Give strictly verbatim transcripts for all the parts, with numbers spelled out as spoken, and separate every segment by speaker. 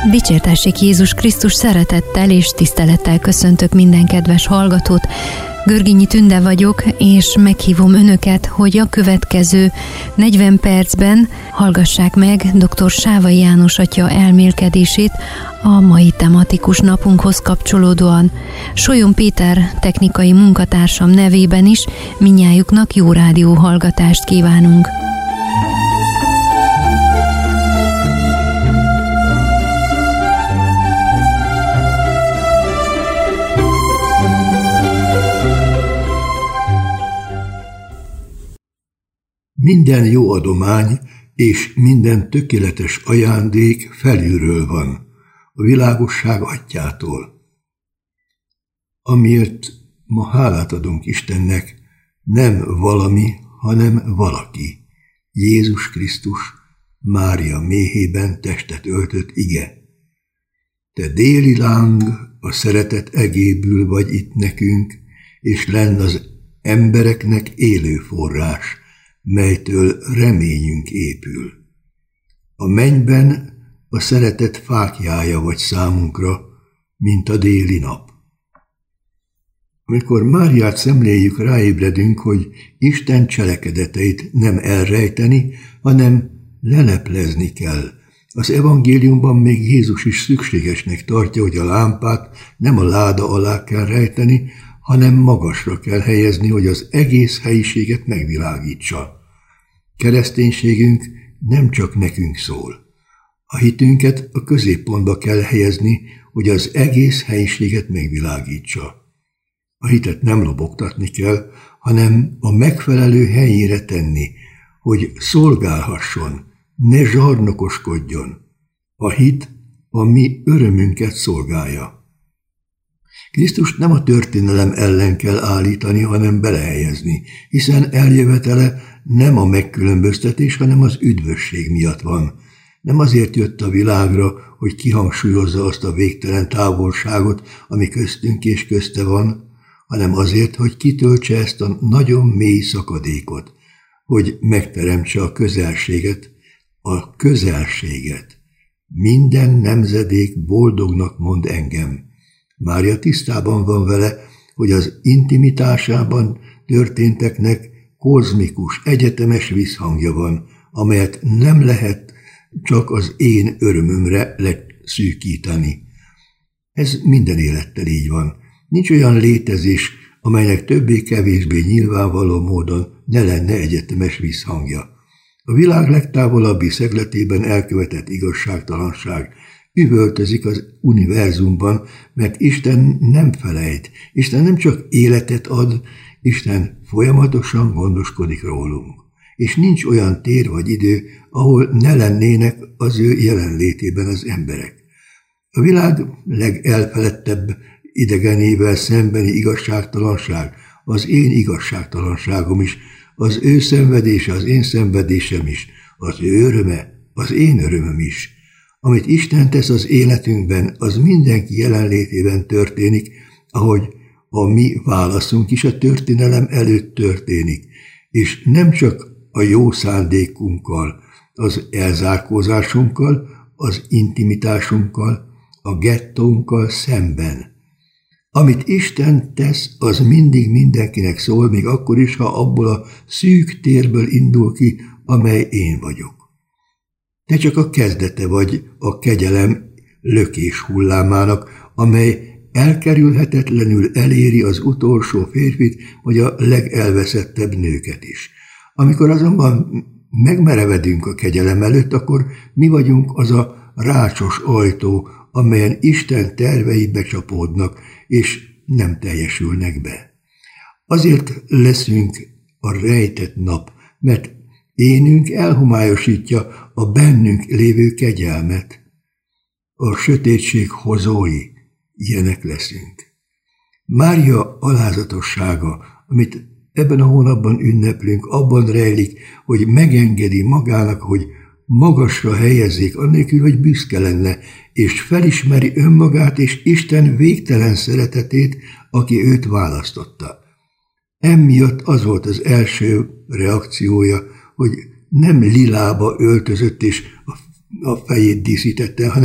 Speaker 1: Dicsértessék Jézus Krisztus, szeretettel és tisztelettel köszöntök minden kedves hallgatót. Görgényi Tünde vagyok, és meghívom önöket, hogy a következő negyven percben hallgassák meg dr. Sávai János atya elmélkedését a mai tematikus napunkhoz kapcsolódóan. Solyom Péter technikai munkatársam nevében is mindnyájuknak jó rádió hallgatást kívánunk.
Speaker 2: Minden jó adomány és minden tökéletes ajándék felülről van, a világosság atyától. Amiért ma hálát adunk Istennek, nem valami, hanem valaki, Jézus Krisztus, Mária méhében testet öltött ige. Te déli láng, a szeretet egébül vagy itt nekünk, és lenn az embereknek élő forrás, melytől reményünk épül. A mennyben a szeretet fáklyája vagy számunkra, mint a déli nap. Amikor Máriát szemléljük, ráébredünk, hogy Isten cselekedeteit nem elrejteni, hanem leleplezni kell. Az evangéliumban még Jézus is szükségesnek tartja, hogy a lámpát nem a láda alá kell rejteni, hanem magasra kell helyezni, hogy az egész helyiséget megvilágítsa. Kereszténységünk nem csak nekünk szól. A hitünket a középpontba kell helyezni, hogy az egész helyiséget megvilágítsa. A hitet nem lobogtatni kell, hanem a megfelelő helyére tenni, hogy szolgálhasson, ne zsarnokoskodjon. A hit a mi örömünket szolgálja. Krisztust nem a történelem ellen kell állítani, hanem belehelyezni, hiszen eljövetele nem a megkülönböztetés, hanem az üdvösség miatt van. Nem azért jött a világra, hogy kihangsúlyozza azt a végtelen távolságot, ami köztünk és közte van, hanem azért, hogy kitöltse ezt a nagyon mély szakadékot, hogy megteremtse a közelséget, a közelséget. Minden nemzedék boldognak mond engem. Mária tisztában van vele, hogy az intimitásában történteknek kozmikus, egyetemes visszhangja van, amelyet nem lehet csak az én örömömre leszűkíteni. Ez minden élettel így van. Nincs olyan létezés, amelynek többé-kevésbé nyilvánvaló módon ne lenne egyetemes visszhangja. A világ legtávolabbi szegletében elkövetett igazságtalanság üvöltözik az univerzumban, mert Isten nem felejt. Isten nem csak életet ad, Isten folyamatosan gondoskodik rólunk. És nincs olyan tér vagy idő, ahol ne lennének az ő jelenlétében az emberek. A világ legelfeledtebb idegenével szembeni igazságtalanság, az én igazságtalanságom is, az ő szenvedése, az én szenvedésem is, az ő öröme, az én örömöm is. Amit Isten tesz az életünkben, az mindenki jelenlétében történik, ahogy a mi válaszunk is a történelem előtt történik, és nem csak a jó szándékunkkal, az elzárkózásunkkal, az intimitásunkkal, a gettónkkal szemben. Amit Isten tesz, az mindig mindenkinek szól, még akkor is, ha abból a szűk térből indul ki, amely én vagyok. Te csak a kezdete vagy a kegyelem lökés hullámának, amely elkerülhetetlenül eléri az utolsó férfit, vagy a legelveszettebb nőket is. Amikor azonban megmerevedünk a kegyelem előtt, akkor mi vagyunk az a rácsos ajtó, amelyen Isten tervei becsapódnak, és nem teljesülnek be. Azért leszünk a rejtett nap, mert énünk elhomályosítja a bennünk lévő kegyelmet. A sötétség hozói, ilyenek leszünk. Mária alázatossága, amit ebben a hónapban ünneplünk, abban rejlik, hogy megengedi magának, hogy magasra helyezzék, annélkül, hogy büszke lenne, és felismeri önmagát és Isten végtelen szeretetét, aki őt választotta. Emiatt az volt az első reakciója, hogy nem lilába öltözött és a fejét díszítette, hanem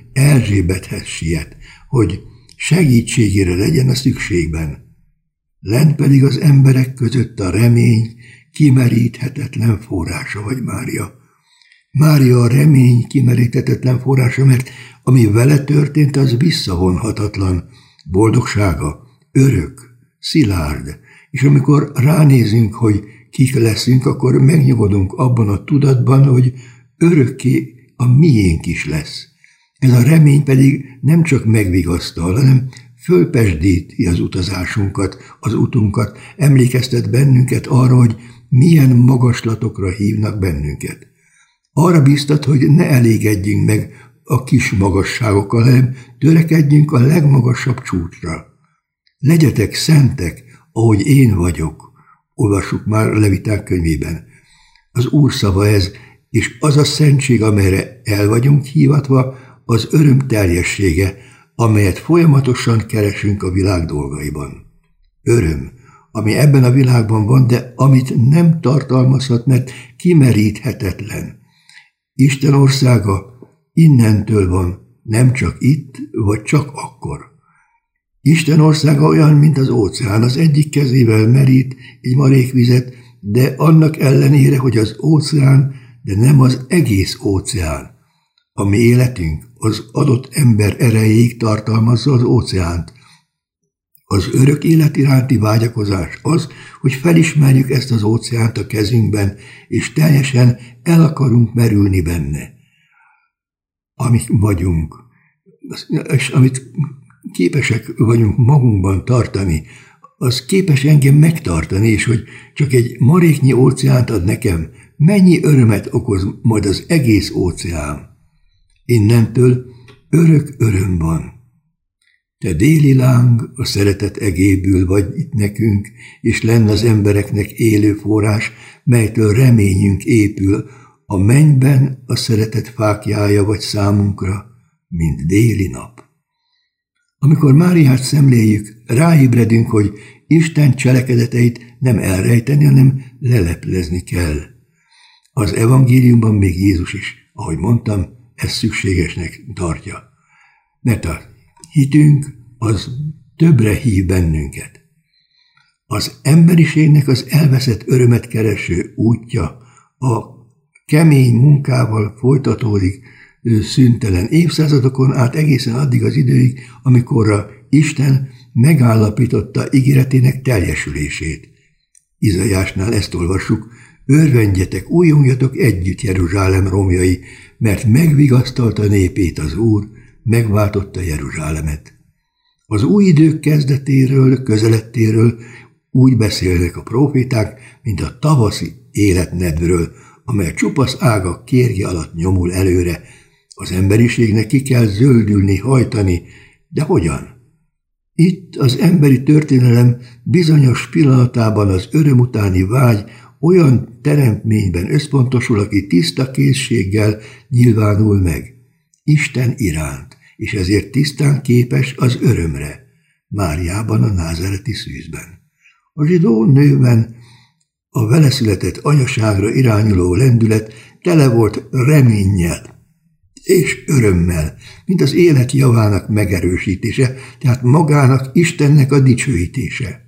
Speaker 2: Erzsébethez siet, hogy segítségére legyen a szükségben. Lent pedig az emberek között a remény kimeríthetetlen forrása vagy Mária. Mária a remény kimeríthetetlen forrása, mert ami vele történt, az visszavonhatatlan. Boldogsága örök, szilárd, és amikor ránézünk, hogy kik leszünk, akkor megnyugodunk abban a tudatban, hogy örökké a miénk is lesz. Ez a remény pedig nem csak megvigasztal, hanem fölpesdíti az utazásunkat, az utunkat, emlékeztet bennünket arra, hogy milyen magaslatokra hívnak bennünket. Arra biztat, hogy ne elégedjünk meg a kis magasságokkal, hanem törekedjünk a legmagasabb csúcsra. Legyetek szentek, ahogy én vagyok, olvassuk már a Leviták könyvében. Az Úr szava ez, és az a szentség, amelyre el vagyunk hívatva, az öröm teljessége, amelyet folyamatosan keresünk a világ dolgaiban. Öröm, ami ebben a világban van, de amit nem tartalmazhat, mert kimeríthetetlen. Isten országa innentől van, nem csak itt, vagy csak akkor. Isten országa olyan, mint az óceán, az egyik kezével merít egy marék vizet, de annak ellenére, hogy az óceán, de nem az egész óceán. A mi életünk az adott ember erejéig tartalmazza az óceánt. Az örök élet iránti vágyakozás az, hogy felismerjük ezt az óceánt a kezünkben, és teljesen el akarunk merülni benne. Amik vagyunk, és amit képesek vagyunk magunkban tartani, az képes engem megtartani, és hogy csak egy maréknyi óceánt ad nekem, mennyi örömet okoz majd az egész óceán. Innentől örök öröm van. Te déli láng, a szeretet egébül vagy itt nekünk, és lenn az embereknek élő forrás, melytől reményünk épül, a mennyben a szeretet fáklyája vagy számunkra, mint déli nap. Amikor Máriát szemléljük, ráébredünk, hogy Isten cselekedeteit nem elrejteni, hanem leleplezni kell. Az evangéliumban még Jézus is, ahogy mondtam, ezt szükségesnek tartja. Mert a hitünk az többre hív bennünket. Az emberiségnek az elveszett örömet kereső útja a kemény munkával folytatódik szüntelen évszázadokon át egészen addig az időig, amikorra Isten megállapította ígéretének teljesülését. Izaiásnál ezt olvassuk: örvendjetek, újongjatok együtt, Jeruzsálem romjai, mert megvigasztalta népét az Úr, megváltotta Jeruzsálemet. Az új idők kezdetéről, közelettéről úgy beszélnek a próféták, mint a tavaszi életnedvről, amely csupasz ágak kérge alatt nyomul előre. Az emberiségnek ki kell zöldülni, hajtani, de hogyan? Itt az emberi történelem bizonyos pillanatában az öröm utáni vágy olyan teremtményben összpontosul, aki tiszta készséggel nyilvánul meg Isten iránt, és ezért tisztán képes az örömre, Máriában, a názáreti szűzben. A zsidó nőben a vele született anyaságra irányuló lendület tele volt reménnyel és örömmel, mint az élet javának megerősítése, tehát magának, Istennek a dicsőítése.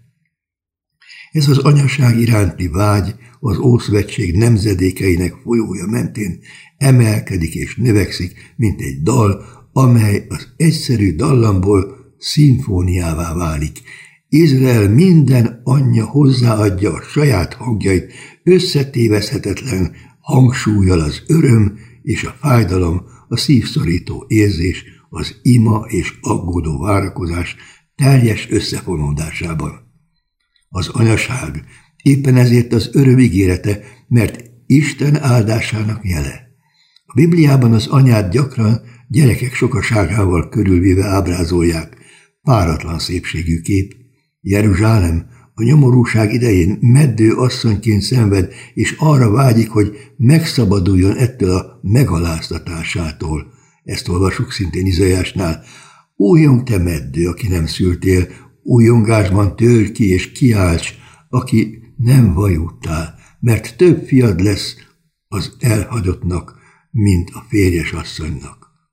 Speaker 2: Ez az anyaság iránti vágy az Ószövetség nemzedékeinek folyója mentén emelkedik és növekszik, mint egy dal, amely az egyszerű dallamból szimfóniává válik. Izrael minden anyja hozzáadja a saját hangjait, összetévezhetetlen hangsúllyal az öröm és a fájdalom, a szívszorító érzés, az ima és aggódó várakozás teljes összefonódásában. Az anyaság éppen ezért az öröm ígérete, mert Isten áldásának jele. A Bibliában az anyát gyakran gyerekek sokaságával körülvéve ábrázolják, páratlan szépségű kép. Jeruzsálem a nyomorúság idején meddő asszonyként szenved, és arra vágyik, hogy megszabaduljon ettől a megaláztatásától. Ezt olvasjuk szintén Izaiásnál. Újjong te meddő, aki nem szültél, újjongásban tör ki és kiálts, aki nem vajúttál, mert több fiad lesz az elhagyottnak, mint a férjes asszonynak.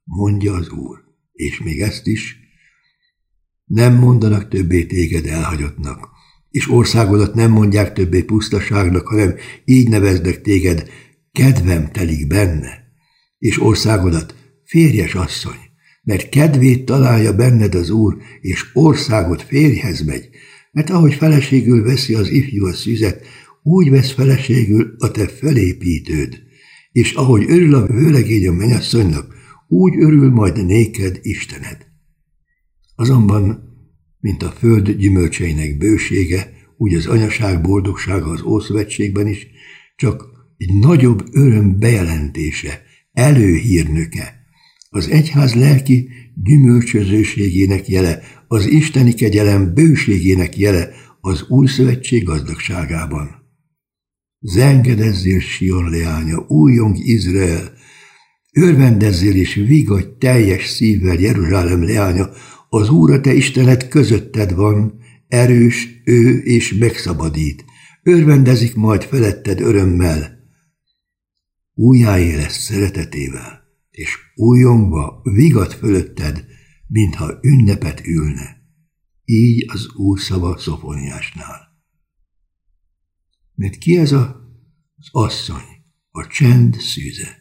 Speaker 2: mondja az Úr. És még ezt is, nem mondanak többé téged elhagyottnak, és országodat nem mondják többé pusztaságnak, hanem így neveznek téged, kedvem telik benne, és országodat férjes asszony, mert kedvét találja benned az Úr, és országot férjhez megy, mert ahogy feleségül veszi az ifjú a szüzet, úgy vesz feleségül a te felépítőd, és ahogy örül a vőlegény a mennyasszonynak, úgy örül majd néked Istened. Azonban, mint a föld gyümölcseinek bősége, úgy az anyaság boldogsága az Ószövetségben is csak egy nagyobb öröm bejelentése, előhírnöke, az egyház lelki gyümölcsözőségének jele, az isteni kegyelem bőségének jele az új szövetség gazdagságában. Zengedezzél, Sion leánya, újjong Izrael, örvendezzél és vigadj teljes szívvel, Jeruzsálem leánya, az Úr a te Istened közötted van, erős ő és megszabadít, örvendezik majd feletted örömmel. Újjáélesz szeretetével, és újjongva vigad fölötted, mintha ünnepet ülne. Így az Úr szava Szofoniásnál. Mert ki ez a, az asszony, a csend szűze?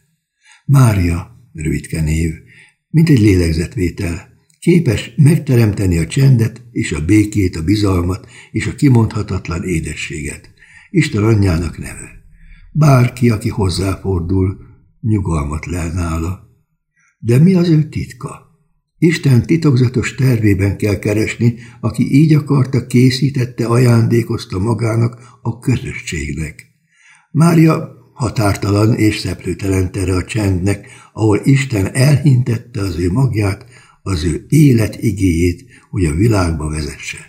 Speaker 2: Mária, rövidke név, mint egy lélegzetvétel, képes megteremteni a csendet és a békét, a bizalmat és a kimondhatatlan édességet. Isten anyjának neve. Bárki, aki hozzáfordul, nyugalmat lel nála. De mi az ő titka? Isten titokzatos tervében kell keresni, aki így akarta, készítette, ajándékozta magának a közösségnek. Mária határtalan és szeplőtelen tere a csendnek, ahol Isten elhintette az ő magját, az ő élet igéjét, hogy a világba vezesse.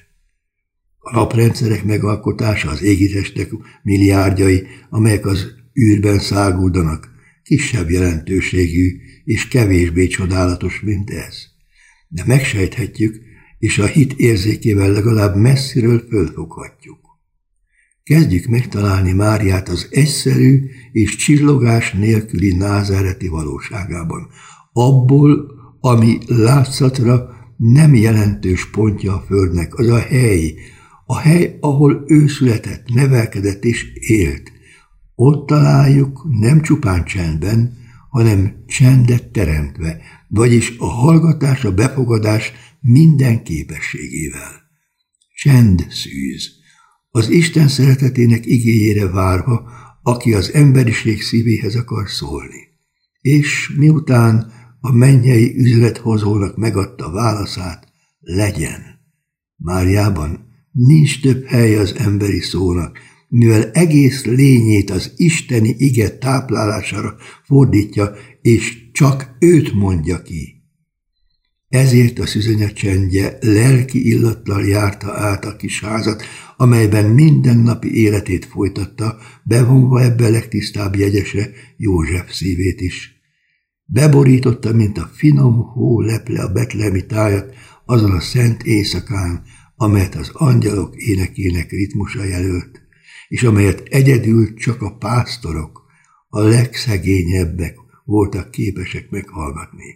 Speaker 2: A naprendszerek megalkotása, az égitestek milliárdjai, amelyek az űrben száguldanak, kisebb jelentőségű és kevésbé csodálatos, mint ez. De megsejthetjük, és a hit érzékével legalább messziről fölfoghatjuk. Kezdjük megtalálni Máriát az egyszerű és csillogás nélküli názáreti valóságában, abból, ami látszatra nem jelentős pontja a földnek, az a hely, a hely, ahol ő született, nevelkedett és élt. Ott találjuk nem csupán csendben, hanem csendet teremtve, vagyis a hallgatás, a befogadás minden képességével. Csend szűz, az Isten szeretetének igéjére várva, aki az emberiség szívéhez akar szólni. És miután a mennyei üzlethozónak megadta válaszát, legyen. Máriában nincs több hely az emberi szónak, mivel egész lényét az isteni ige táplálására fordítja, és csak őt mondja ki. Ezért a szüzenya csendje lelki illattal járta át a kis házat, amelyben mindennapi életét folytatta, bevonva ebbe a legtisztább jegyese, József szívét is. Beborította, mint a finom hó leple a betlehemi tájat azon a szent éjszakán, amelyet az angyalok énekének ritmusa jelölt, és amelyet egyedül csak a pásztorok, a legszegényebbek voltak képesek meghallgatni.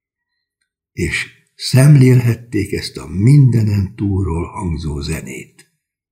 Speaker 2: És szemlélhették ezt a mindenen túlról hangzó zenét.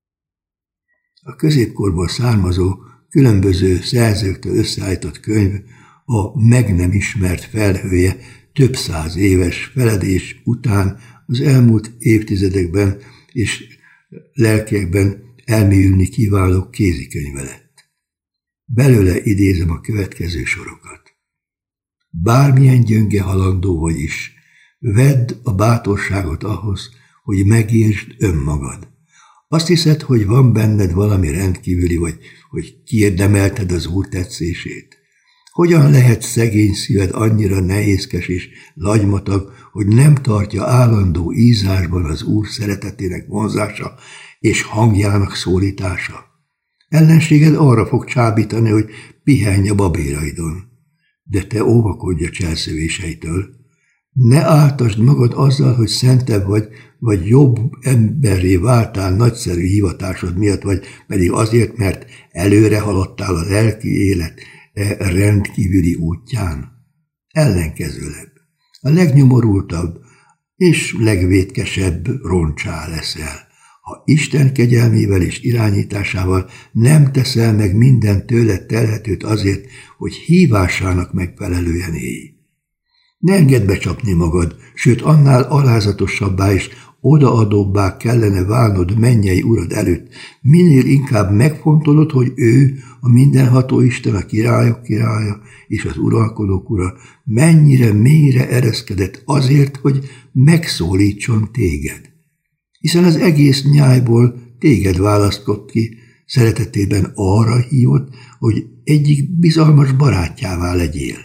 Speaker 2: A középkorból származó, különböző szerzőktől összeállított könyv a meg nem ismert felhője több száz éves feledés után az elmúlt évtizedekben és lelkiekben elmélyülni kiváló kézikönyve lett. Belőle idézem a következő sorokat. Bármilyen gyönge halandó vagy is, vedd a bátorságot ahhoz, hogy megértsd önmagad. Azt hiszed, hogy van benned valami rendkívüli, vagy hogy kiérdemelted az Úr tetszését. Hogyan lehet szegény szíved annyira nehézkes és lagymatag, hogy nem tartja állandó ízásban az Úr szeretetének vonzása és hangjának szólítása? Ellenséged arra fog csábítani, hogy pihenj a babéraidon. De te óvakodj a cselszövéseitől. Ne áltasd magad azzal, hogy szentebb vagy, vagy jobb emberré váltál nagyszerű hivatásod miatt, vagy pedig azért, mert előre haladtál a lelki élet e rendkívüli útján. Ellenkezőleg, a legnyomorultabb és legvétkesebb roncsá leszel. Ha Isten kegyelmével és irányításával nem teszel meg minden tőled telhetőt azért, hogy hívásának megfelelően élj. Ne engedd becsapni magad, sőt annál alázatosabbá és odaadóbbá kellene válnod mennyei urad előtt, minél inkább megfontolod, hogy ő, a mindenható Isten, a királyok királya és az uralkodók ura, mennyire mélyre ereszkedett azért, hogy megszólítson téged. Hiszen az egész nyájból téged választott ki, szeretetében arra hívott, hogy egyik bizalmas barátjává legyél.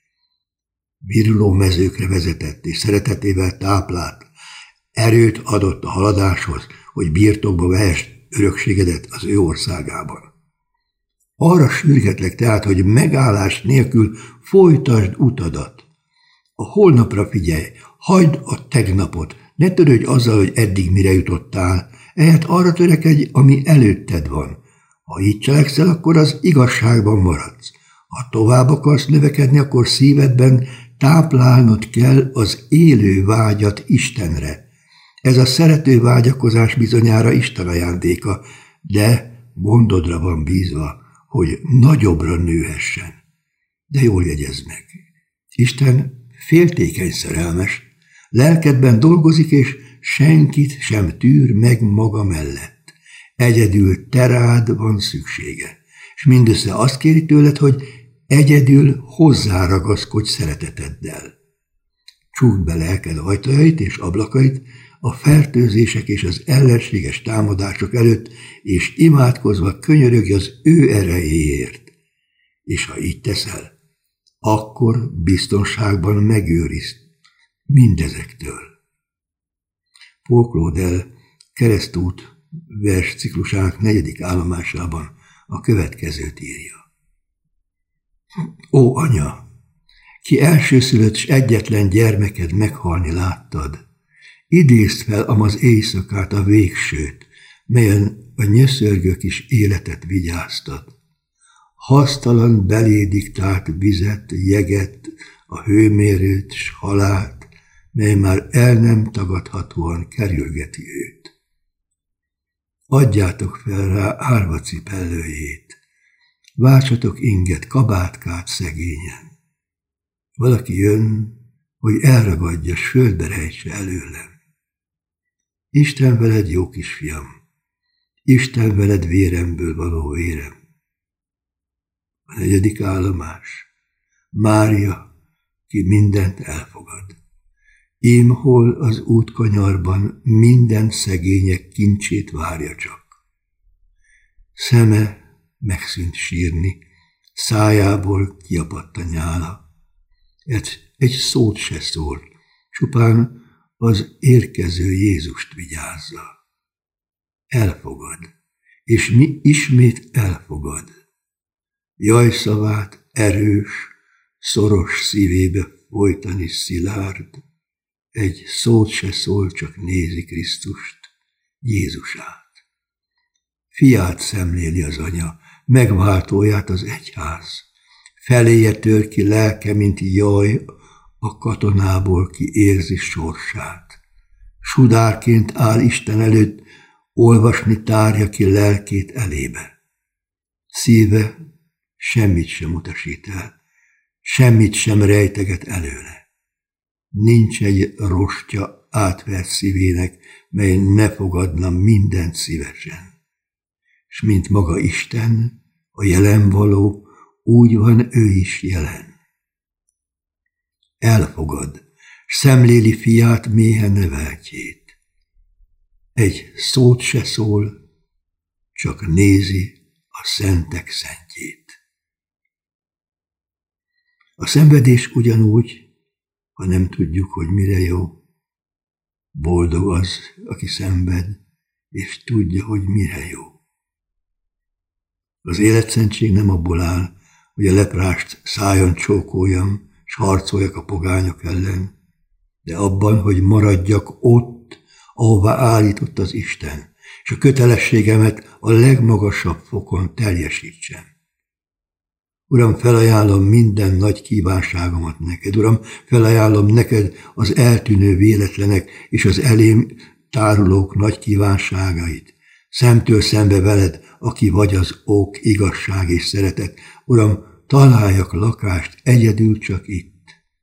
Speaker 2: Viruló mezőkre vezetett és szeretetével táplált, erőt adott a haladáshoz, hogy birtokba vehess örökségedet az ő országában. Arra sürgetlek tehát, hogy megállás nélkül folytasd utadat. A holnapra figyelj, hagyd a tegnapot, ne törődj azzal, hogy eddig mire jutottál, ehhez arra törekedj, ami előtted van. Ha így cselekszel, akkor az igazságban maradsz. Ha tovább akarsz növekedni, akkor szívedben táplálnod kell az élő vágyat Istenre. Ez a szerető vágyakozás bizonyára Isten ajándéka, de gondodra van bízva, hogy nagyobbra nőhessen. De jól jegyezd meg. Isten féltékeny szerelmes, lelkedben dolgozik, és senkit sem tűr meg maga mellett. Egyedül te rád van szüksége, és mindössze azt kéri tőled, hogy egyedül hozzáragaszkodj szereteteddel. Csukd be lelked ajtajait és ablakait a fertőzések és az ellenséges támadások előtt, és imádkozva könyörögj az ő erejéért. És ha így teszel, akkor biztonságban megőriz mindezektől. Paul Claudel Keresztút versciklusának negyedik állomásában a következőt írja. Ó, anya, ki elsőszülött s egyetlen gyermeked meghalni láttad, idézd fel amaz éjszakát a végsőt, melyen a nyöszörgők is életet vigyáztat. Hasztalan belé diktált vizet, jeget, a hőmérőt s halált, mely már el nem tagadhatóan kerülgeti őt. Adjátok fel rá árva cipellőjét, váltsatok inget, kabátkát szegényen. Valaki jön, hogy elragadja, s földbe rejtse előlem. Isten veled, jó kisfiam, Isten veled véremből való vérem. A negyedik állomás. Mária, ki mindent elfogad. Ím hol az útkanyarban minden szegények kincsét várja csak. Szeme megszűnt sírni, szájából kiapadt a nyála. Egy, egy szót se szól, csupán az érkező Jézust vigyázza. Elfogad, és mi ismét elfogad. Jajszavát erős, szoros szívébe folytani szilárd, egy szót se szól, csak nézi Krisztust, Jézusát. Fiát szemléli az anya, megváltóját az egyház. Feléje tör ki lelke, mint jaj, a katonából ki érzi sorsát. Sudárként áll Isten előtt, olvasni tárja ki lelkét elébe. Szíve semmit sem utasít el, semmit sem rejteget előle. Nincs egy rostya átvert szívének, mely ne fogadna mindent szívesen. S mint maga Isten, a jelen való, úgy van ő is jelen. Elfogad, s szemléli fiát méhen neveltjét. Egy szót se szól, csak nézi a szentek szentjét. A szenvedés ugyanúgy, ha nem tudjuk, hogy mire jó. Boldog az, aki szenved, és tudja, hogy mire jó. Az életszentség nem abból áll, hogy a leprást szájon csókoljam, s harcoljak a pogányok ellen, de abban, hogy maradjak ott, ahová állított az Isten, és a kötelességemet a legmagasabb fokon teljesítsem. Uram, felajánlom minden nagy kívánságomat neked. Uram, felajánlom neked az eltűnő véletlenek és az elém tárulók nagy kívánságait. Szemtől szembe veled, aki vagy az ok, igazság és szeretet. Uram, találjak lakást egyedül csak itt.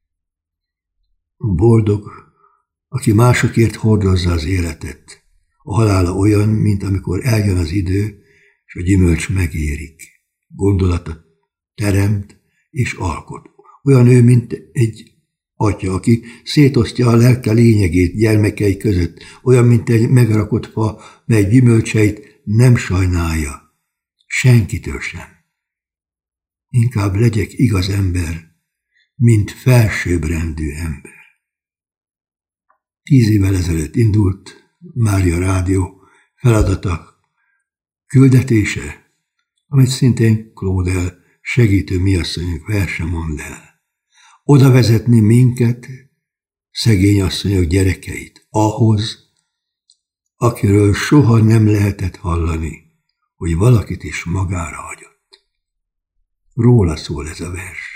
Speaker 2: Boldog, aki másokért hordozza az életet. A halála olyan, mint amikor eljön az idő, és a gyümölcs megérik. Gondolata teremt és alkot. Olyan ő, mint egy atya, aki szétosztja a lelke lényegét gyermekei között, olyan, mint egy megrakott fa, mely gyümölcseit nem sajnálja, senkitől sem. Inkább legyek igaz ember, mint felsőbbrendű ember. Tíz évvel ezelőtt indult Mária Rádió feladata, küldetése, amit szintén Claudel segítő miasszonyok verse mond el. Oda vezetni minket, szegény asszonyok gyerekeit, ahhoz, akiről soha nem lehetett hallani, hogy valakit is magára hagyott. Róla szól ez a vers.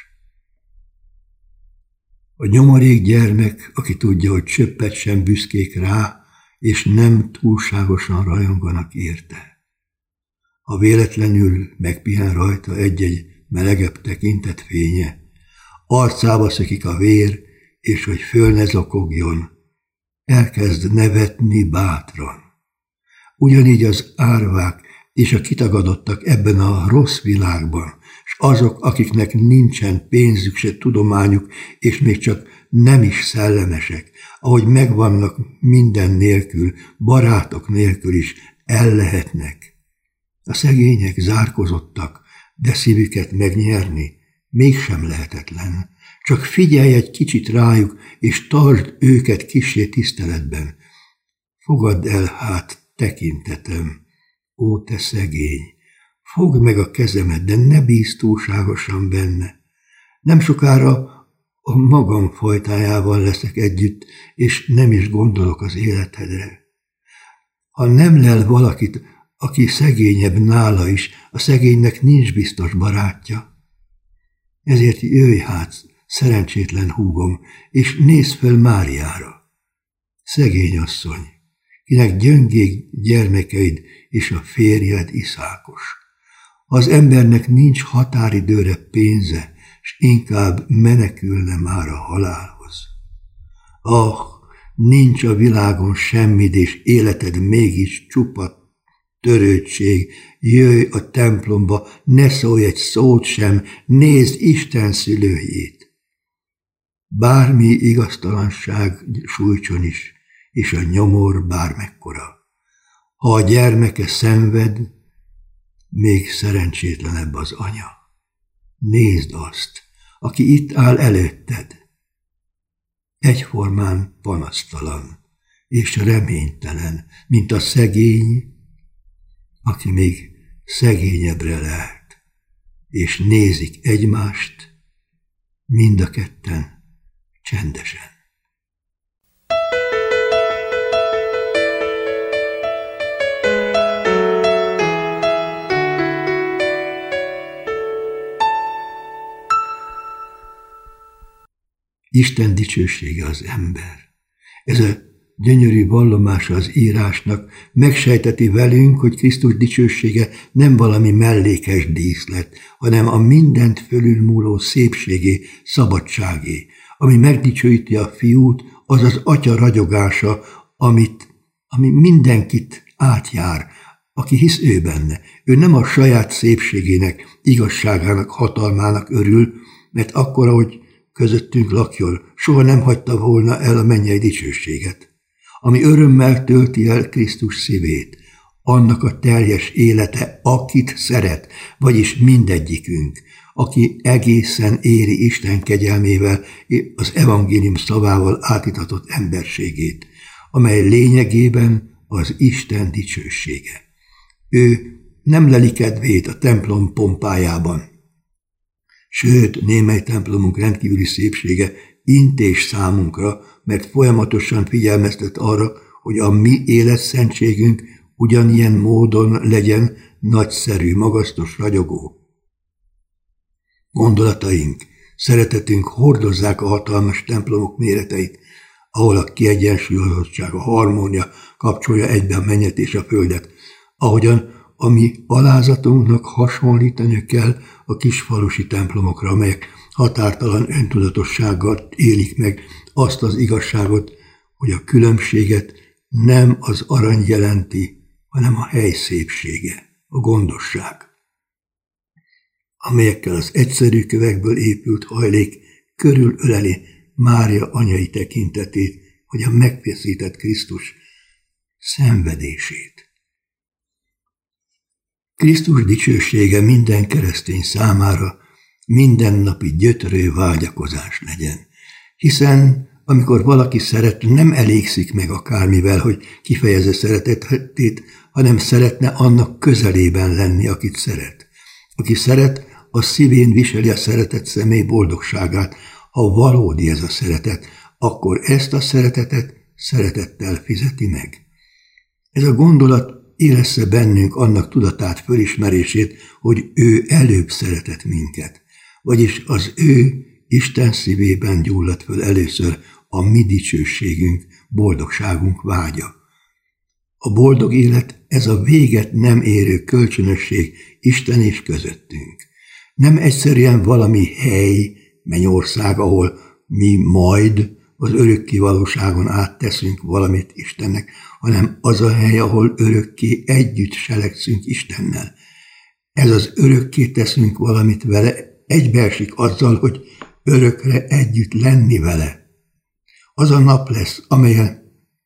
Speaker 2: A nyomorék gyermek, aki tudja, hogy csöppet sem büszkék rá, és nem túlságosan rajonganak érte. Ha véletlenül megpihen rajta egy-egy melegebb tekintet fénye, arcába szökik a vér, és hogy föl ne zokogjon, elkezd nevetni bátran. Ugyanígy az árvák és a kitagadottak ebben a rossz világban, s azok, akiknek nincsen pénzük se tudományuk, és még csak nem is szellemesek, ahogy megvannak minden nélkül, barátok nélkül is el lehetnek. A szegények zárkozottak, de szívüket megnyerni mégsem lehetetlen. Csak figyelj egy kicsit rájuk, és tartsd őket kissé tiszteletben. Fogadd el hát tekintetem, ó te szegény, fogd meg a kezemet, de ne bízz túlságosan benne. Nem sokára a magam fajtájával leszek együtt, és nem is gondolok az életedre. Ha nem lel valakit, aki szegényebb nála is, a szegénynek nincs biztos barátja. Ezért jöjj hát, szerencsétlen húgom, és nézz föl Máriára. Szegény asszony, kinek gyöngék gyermekeid és a férjed Iszákos. Ha az embernek nincs határidőre pénze, s inkább menekülne már a halálhoz. Ah, nincs a világon semmid, és életed mégis csupa törődtség, jöjj a templomba, ne szólj egy szót sem, nézd Isten szülőjét. Bármi igaztalanság sújtson is, és a nyomor bármekkora. Ha a gyermeke szenved, még szerencsétlenebb az anya. Nézd azt, aki itt áll előtted. Egyformán panasztalan és reménytelen, mint a szegény, aki még szegényebbre lelt, és nézik egymást, mind a ketten csendesen. Isten dicsősége az ember. Ez a gyönyörű vallomása az írásnak megsejteti velünk, hogy Krisztus dicsősége nem valami mellékes díszlet, hanem a mindent fölülmúló szépségé, szabadságé, ami megdicsőíti a fiút, az az atya ragyogása, amit, ami mindenkit átjár, aki hisz ő benne. Ő nem a saját szépségének, igazságának, hatalmának örül, mert akkor, ahogy közöttünk lakjon, soha nem hagyta volna el a mennyei dicsőséget, ami örömmel tölti el Krisztus szívét, annak a teljes élete, akit szeret, vagyis mindegyikünk, aki egészen éri Isten kegyelmével, az evangélium szavával átitatott emberségét, amely lényegében az Isten dicsősége. Ő nem leli kedvét a templom pompájában, sőt, némely templomunk rendkívüli szépsége intés számunkra, mert folyamatosan figyelmeztet arra, hogy a mi életszentségünk ugyanilyen módon legyen nagyszerű, magasztos, ragyogó. Gondolataink, szeretetünk hordozzák a hatalmas templomok méreteit, ahol a kiegyensúlyozottság, a harmónia kapcsolja egybe a mennyet és a földet, ahogyan a mi alázatunknak hasonlítani kell a kisfalusi templomokra, amelyek határtalan öntudatossággal élik meg azt az igazságot, hogy a különbséget nem az arany jelenti, hanem a hely szépsége, a gondosság, amelyekkel az egyszerű kövekből épült hajlék körülöleli Mária anyai tekintetét, hogy a megfeszített Krisztus szenvedését. Krisztus dicsősége minden keresztény számára mindennapi gyötrő vágyakozás legyen, hiszen amikor valaki szeret, nem elégszik meg akármivel, hogy kifejezze szeretetét, hanem szeretne annak közelében lenni, akit szeret. Aki szeret, a szívén viseli a szeretett személy boldogságát. Ha valódi ez a szeretet, akkor ezt a szeretetet szeretettel fizeti meg. Ez a gondolat élessze bennünk annak tudatát, fölismerését, hogy ő előbb szeretett minket, vagyis az ő Isten szívében gyulladt föl először a mi dicsőségünk, boldogságunk vágya. A boldog élet, ez a véget nem érő kölcsönösség Isten és közöttünk. Nem egyszerűen valami hely, mennyország, ahol mi majd az örökké valóságon át teszünk valamit Istennek, hanem az a hely, ahol örökké együtt selekszünk Istennel. Ez az örökké teszünk valamit vele, egybeesik azzal, hogy örökre együtt lenni vele. Az a nap lesz, amelyen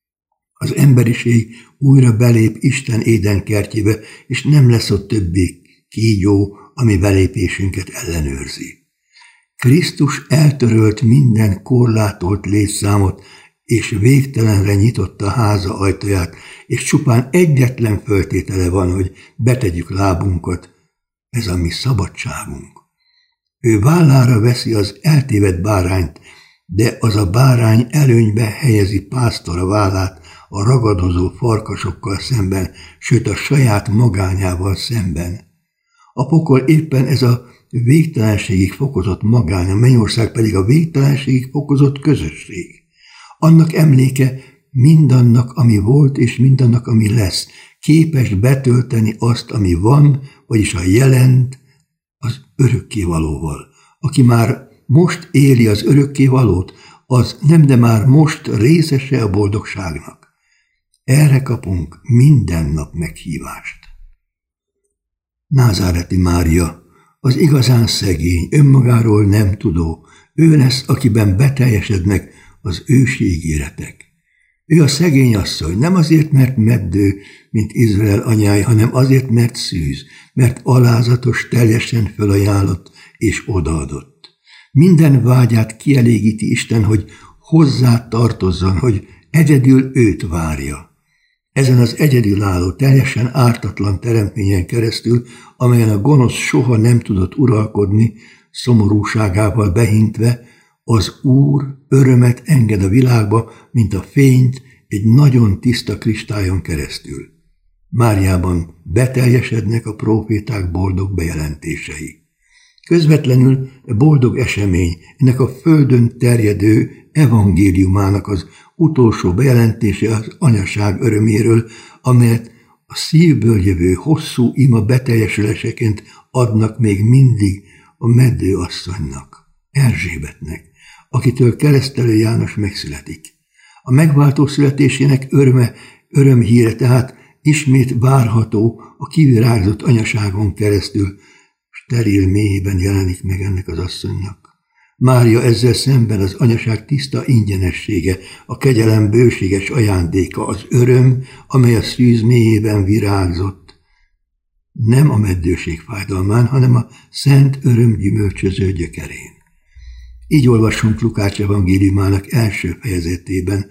Speaker 2: az emberiség újra belép Isten édenkertjébe, és nem lesz ott többé kígyó, ami belépésünket ellenőrzi. Krisztus eltörölt minden korlátolt létszámot, és végtelenre nyitotta háza ajtaját, és csupán egyetlen föltétele van, hogy betegyük lábunkat, ez a mi szabadságunk. Ő vállára veszi az eltévedt bárányt, de az a bárány előnybe helyezi pásztora vállát a ragadozó farkasokkal szemben, sőt a saját magányával szemben. A pokol éppen ez a végtelenségig fokozott magány, a mennyország pedig a végtelenségig fokozott közösség. Annak emléke mindannak, ami volt, és mindannak, ami lesz, képes betölteni azt, ami van, vagyis a jelent az örökkévalóval. Aki már most éli az örökkévalót, az nem, de már most részese a boldogságnak. Erre kapunk minden nap meghívást. Názáreti Mária, az igazán szegény, önmagáról nem tudó, ő lesz, akiben beteljesednek az ősi ígéretek. Ő a szegény asszony, nem azért, mert meddő, mint Izrael anyái, hanem azért, mert szűz, mert alázatos, teljesen fölajánlott és odaadott. Minden vágyát kielégíti Isten, hogy hozzá tartozzon, hogy egyedül őt várja. Ezen az egyedülálló, teljesen ártatlan teremtményen keresztül, amelyen a gonosz soha nem tudott uralkodni, szomorúságával behintve, az Úr örömet enged a világba, mint a fényt egy nagyon tiszta kristályon keresztül. Máriában beteljesednek a próféták boldog bejelentései. Közvetlenül a boldog esemény, ennek a földön terjedő evangéliumának az utolsó bejelentése az anyaság öröméről, amelyet a szívből jövő hosszú ima beteljesüléseként adnak még mindig a meddő asszonynak, Erzsébetnek, akitől Keresztelő János megszületik. A megváltó születésének öröme, örömhíre tehát ismét várható a kivirágzott anyaságon keresztül, steril mélyében jelenik meg ennek az asszonynak. Mária ezzel szemben az anyaság tiszta ingyenessége, a kegyelem bőséges ajándéka, az öröm, amely a szűz mélyében virágzott. Nem a meddőség fájdalmán, hanem a szent öröm gyümölcsöző gyökerén. Így olvasunk Lukács evangéliumának első fejezetében.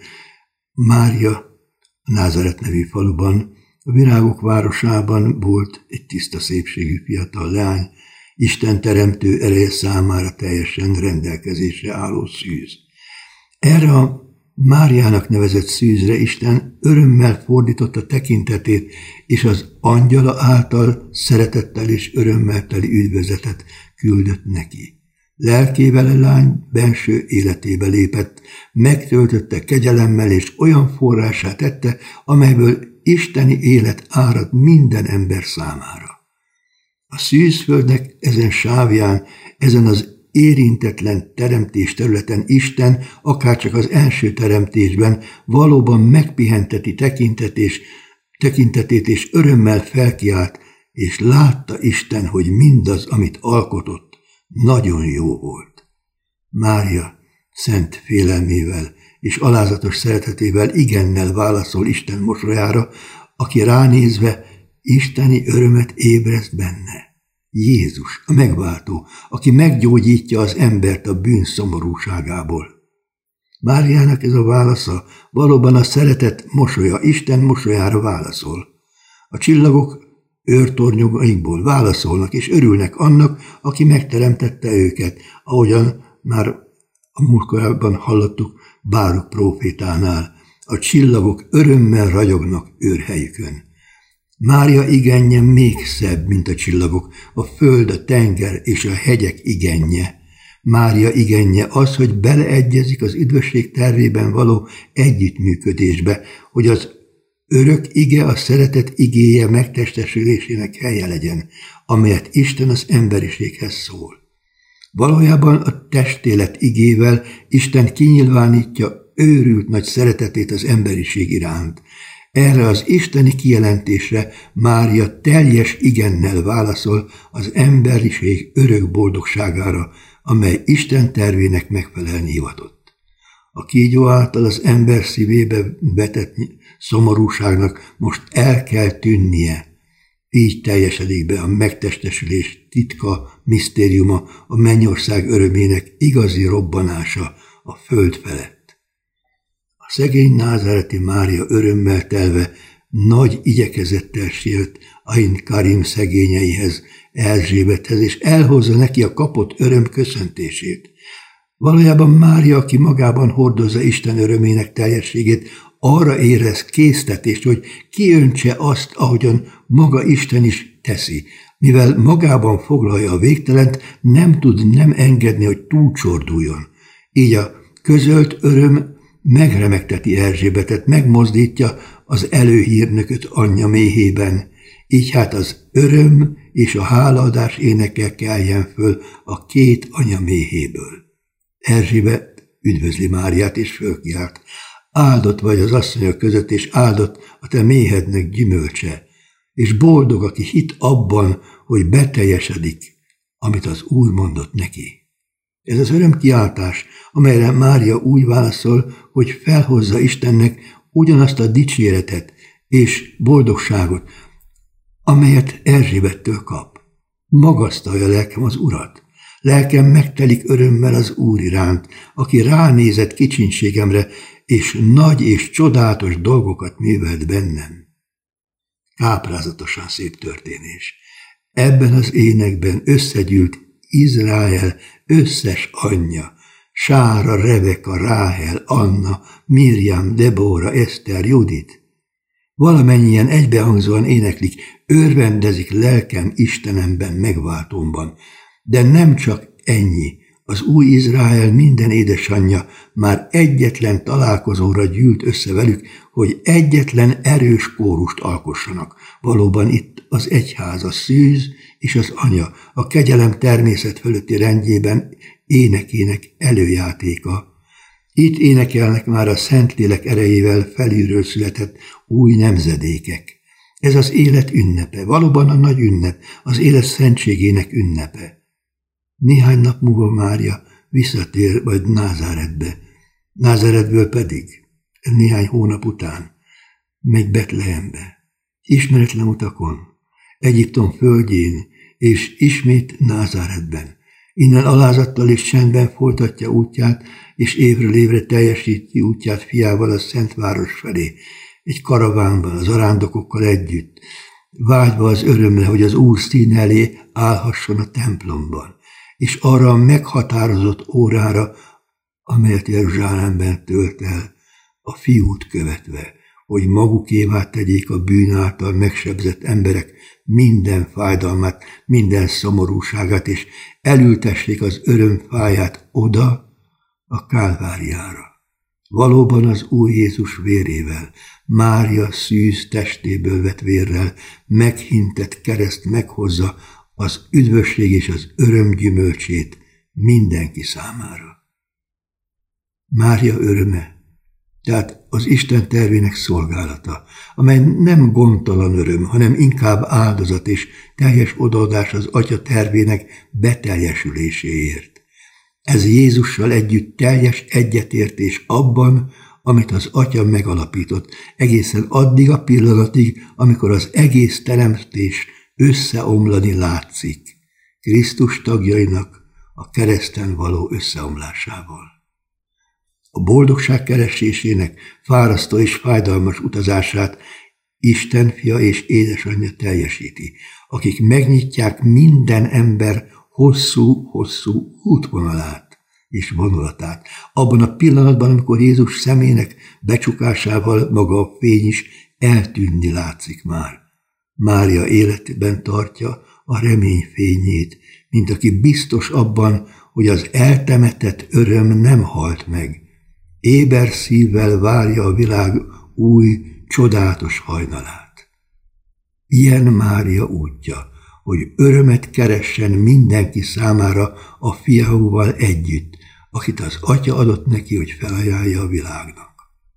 Speaker 2: Mária Názáret nevű faluban, a virágok városában volt egy tiszta szépségű fiatal leány, Isten teremtő ereje számára teljesen rendelkezésre álló szűz. Erre a Máriának nevezett szűzre Isten örömmel fordította tekintetét, és az angyala által szeretettel és örömmel teli üdvözetet küldött neki. Lelkével a lány benső életébe lépett, megtöltötte kegyelemmel, és olyan forrását tette, amelyből isteni élet árad minden ember számára. A szűzföldnek ezen sávján, ezen az érintetlen teremtés területen Isten, akárcsak az első teremtésben valóban megpihenteti tekintet és, tekintetét, és örömmel felkiált, és látta Isten, hogy mindaz, amit alkotott, nagyon jó volt. Mária szent félelmével és alázatos szeretetével igennel válaszol Isten mosolyára, aki ránézve isteni örömet ébreszt benne. Jézus, a megváltó, aki meggyógyítja az embert a bűn szomorúságából. Máriának ez a válasza valóban a szeretet mosolya, Isten mosolyára válaszol. A csillagok őrtornyogaikból válaszolnak, és örülnek annak, aki megteremtette őket, ahogyan már a múltkorában hallottuk Báruk prófétánál. A csillagok örömmel ragyognak őrhelyükön. Mária igenje még szebb, mint a csillagok, a föld, a tenger és a hegyek igenje. Mária igenje az, hogy beleegyezik az üdvösség tervében való együttműködésbe, hogy az örök ige, a szeretet igéje megtestesülésének helye legyen, amelyet Isten az emberiséghez szól. Valójában a testélet igével Isten kinyilvánítja őrült nagy szeretetét az emberiség iránt. Erre az isteni kijelentésre Mária teljes igennel válaszol az emberiség örök boldogságára, amely Isten tervének megfelelni hivatott. A kígyó által az ember szívébe vetett szomorúságnak most el kell tűnnie. Így teljesedik be a megtestesülés titka, misztériuma, a mennyország örömének igazi robbanása a föld felett. A szegény názáreti Mária örömmel telve nagy igyekezettel sírt Ain Karim szegényeihez, Erzsébethez, és elhozza neki a kapott öröm köszöntését. Valójában Mária, aki magában hordozza Isten örömének teljességét, arra érez késztetést, hogy kiöntse azt, ahogyan maga Isten is teszi. Mivel magában foglalja a végtelent, nem tud nem engedni, hogy túlcsorduljon. Így a közölt öröm megremegteti Erzsébetet, megmozdítja az előhírnököt anyja méhében. Így hát az öröm és a hálaadás éneke keljen föl a két anya méhéből. Erzsébet üdvözli Máriát, és fölkiált. Áldott vagy az asszonyok között, és áldott a te méhednek gyümölcse, és boldog, aki hit abban, hogy beteljesedik, amit az Úr mondott neki. Ez az örömkiáltás, amelyre Mária úgy válaszol, hogy felhozza Istennek ugyanazt a dicséretet és boldogságot, amelyet Erzsébettől kap. Magasztalja lelkem az Urat. Lelkem megtelik örömmel az Úr iránt, aki ránézett kicsinségemre, és nagy és csodálatos dolgokat művelt bennem. Káprázatosan szép történés. Ebben az énekben összegyűlt Izrael összes anyja, Sára, Rebeka, Ráhel, Anna, Mirjam, Debóra, Eszter, Judit. Valamennyien egybehangzóan éneklik, örvendezik lelkem Istenemben, megváltómban. De nem csak ennyi, az új Izrael minden édesanyja már egyetlen találkozóra gyűlt össze velük, hogy egyetlen erős kórust alkossanak. Valóban itt az egyház, a szűz és az anya, a kegyelem természet fölötti rendjében énekének előjátéka. Itt énekelnek már a Szentlélek erejével felülről született új nemzedékek. Ez az élet ünnepe, valóban a nagy ünnep, az élet szentségének ünnepe. Néhány nap múlva Mária visszatér majd Názáretbe, Názáretből pedig néhány hónap után megy Betlehembe, ismeretlen utakon, Egyiptom földjén, és ismét Názáretben. Innen alázattal és csendben folytatja útját, és évről évre teljesíti útját fiával a Szent Város felé, egy karavánban, az arándokokkal együtt, vágyva az örömre, hogy az Úr színe elé állhasson a templomban, és arra a meghatározott órára, amelyet Jeruzsálemben tölt el, a fiút követve, hogy magukévá tegyék a bűn által megsebzett emberek minden fájdalmát, minden szomorúságát, és elültessék az öröm fáját oda a Kálváriára. Valóban az Úr Jézus vérével, Mária szűz testéből vett vérrel meghintett kereszt meghozza az üdvösség és az öröm gyümölcsét mindenki számára. Mária öröme, tehát az Isten tervének szolgálata, amely nem gondtalan öröm, hanem inkább áldozat és teljes odaadás az Atya tervének beteljesüléséért. Ez Jézussal együtt teljes egyetértés abban, amit az Atya megalapított, egészen addig a pillanatig, amikor az egész teremtés összeomlani látszik, Krisztus tagjainak a kereszten való összeomlásával. A boldogság keresésének fárasztó és fájdalmas utazását Isten fia és édesanyja teljesíti, akik megnyitják minden ember hosszú-hosszú útvonalát és vonulatát. Abban a pillanatban, amikor Jézus szemének becsukásával maga a fény is eltűnni látszik már. Mária életében tartja a remény fényét, mint aki biztos abban, hogy az eltemetett öröm nem halt meg. Éber szívvel várja a világ új, csodálatos hajnalát. Ilyen Mária útja, hogy örömet keressen mindenki számára a fiával együtt, akit az Atya adott neki, hogy felajánlja a világnak.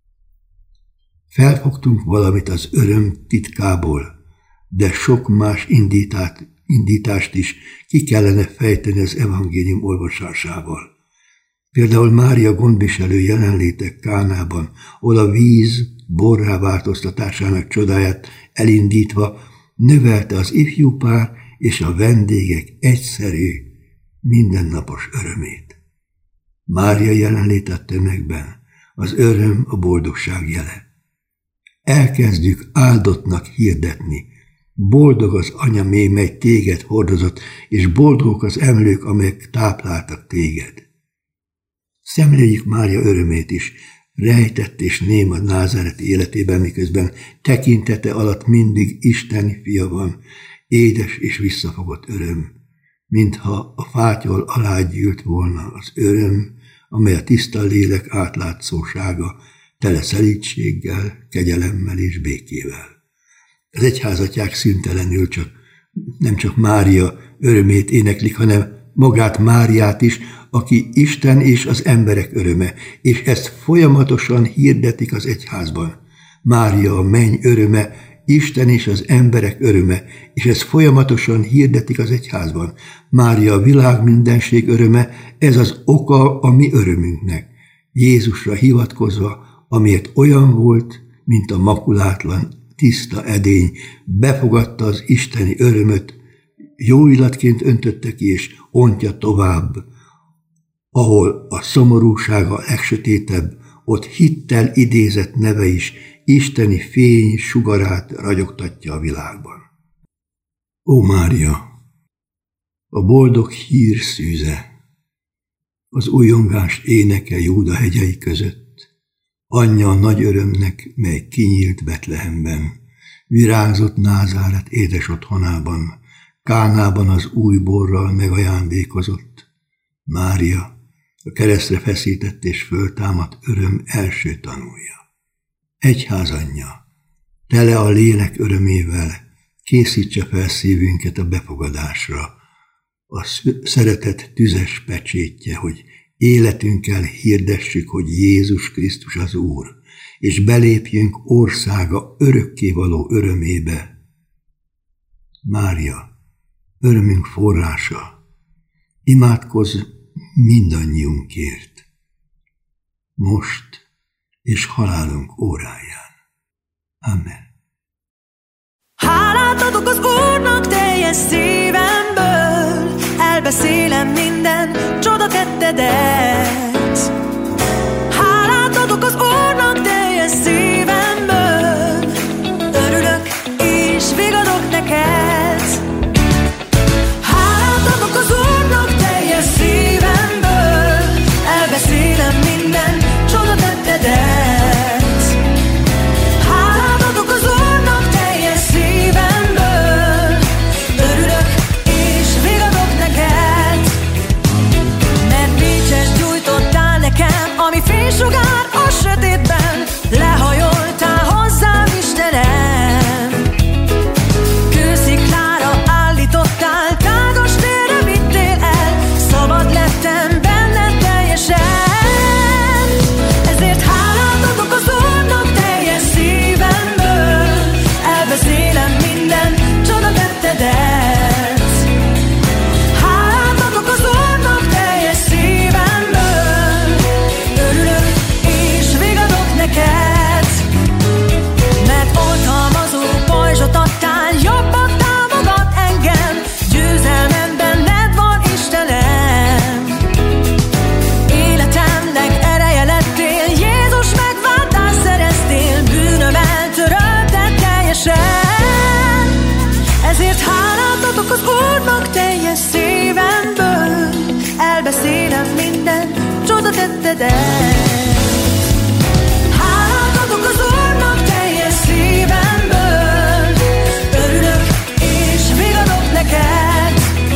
Speaker 2: Felfogtunk valamit az öröm titkából, de sok más indítát, indítást is ki kellene fejteni az evangélium olvasásával. Például Mária gondviselő jelenléte Kánában, ahol a víz borrá változtatásának csodáját elindítva növelte az ifjú pár és a vendégek egyszerű, mindennapos örömét. Mária jelenléte a tömegben, az öröm a boldogság jele. Elkezdjük áldottnak hirdetni, boldog az anya mély, mely téged hordozott, és boldogok az emlők, amelyek tápláltak téged. Szemléljük Mária örömét is, rejtett és néma názáreti életében, miközben tekintete alatt mindig Isten fia van, édes és visszafogott öröm, mintha a fátyol alá gyűlt volna az öröm, amely a tiszta lélek átlátszósága, tele szelídséggel, kegyelemmel és békével. Az egyházatják szüntelenül csak, nem csak Mária örömét éneklik, hanem magát Máriát is, aki Isten és az emberek öröme, és ezt folyamatosan hirdetik az egyházban. Mária a menny öröme, Isten és az emberek öröme, és ezt folyamatosan hirdetik az egyházban. Mária a világ mindenség öröme, ez az oka a mi örömünknek. Jézusra hivatkozva, amiért olyan volt, mint a makulátlan, tiszta edény, befogadta az isteni örömöt, jó illatként öntötte ki, és ontja tovább, ahol a szomorúsága legsötétebb, ott hittel idézett neve is isteni fény sugarát ragyogtatja a világban. Ó Mária, a boldog hír szűze, az újongás éneke Júda hegyei között, anyja a nagy örömnek, mely kinyílt Betlehemben, virágzott Názáret édes otthonában, Kánában az új borral megajándékozott. Mária, a keresztre feszített és föltámadt öröm első tanúja. Egyházanyja, tele a lélek örömével, készítse fel szívünket a befogadásra, a szeretet tüzes pecsétje, hogy életünkkel hirdessük, hogy Jézus Krisztus az Úr, és belépjünk országa örökkévaló örömébe. Mária, örömünk forrása, imádkozz mindannyiunkért, most és halálunk óráján. Amen.
Speaker 3: Hálát adok az Úrnak teljes szívemből, elbeszélem minden csoda tettedet. Hálát adok az Úrnak teljes szívemből, örülök és vigadok neked. Hálát adok az Úrnak teljes szívemből, elbeszélem minden csoda tettedet. Hálát Hálát adok az Úrnak teljes szívemből, örülök és vigadok neked.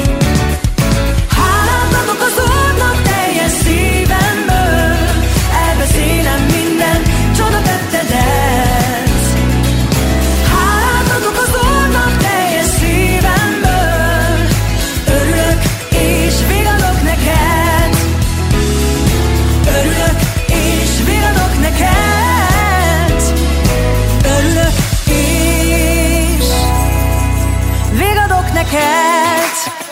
Speaker 3: Hálát adok az Úrnak teljes szívemből, elbeszélem minden csoda tettedet. Hálát adok az Úrnak teljes szívemből, örülök és vigadok neked. Örülök és vigadok neked. Örülök és vigadok neked.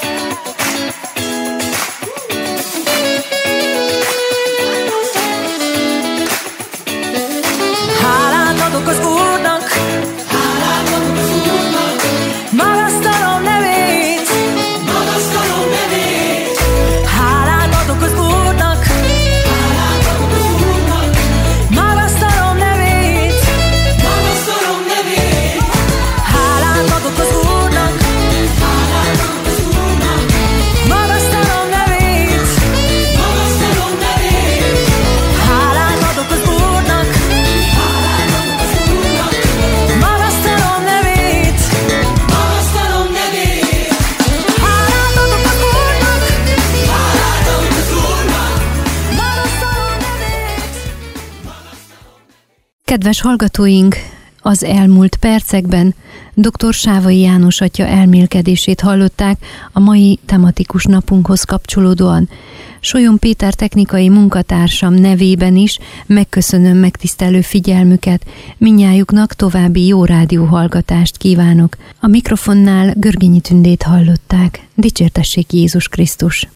Speaker 3: Hálát adok az Úrnak, hálát adok az Úrnak, magasztalom nevét, magasztalom nevét. Hálát adok az Úrnak, hálát adok az Úrnak, magasztalom nevét, magasztalom nevét. Hálát adok az Úrnak, hálát adok az Úrnak, magasztalom nevét, magasztalom nevét. Hálát adok az Úrnak, hálát adok az Úrnak, magasztalom nevét, magasztalom nevét. Hálát adok az Úrnak, hálát adok az Úrnak, magasztalom nevét.
Speaker 1: Kedves hallgatóink, az elmúlt percekben dr. Sávai János atya elmélkedését hallották a mai tematikus napunkhoz kapcsolódóan. Solyon Péter technikai munkatársam nevében is megköszönöm megtisztelő figyelmüket, mindnyájuknak további jó rádióhallgatást kívánok. A mikrofonnál Görgényi Tündét hallották. Dicsértessék Jézus Krisztus!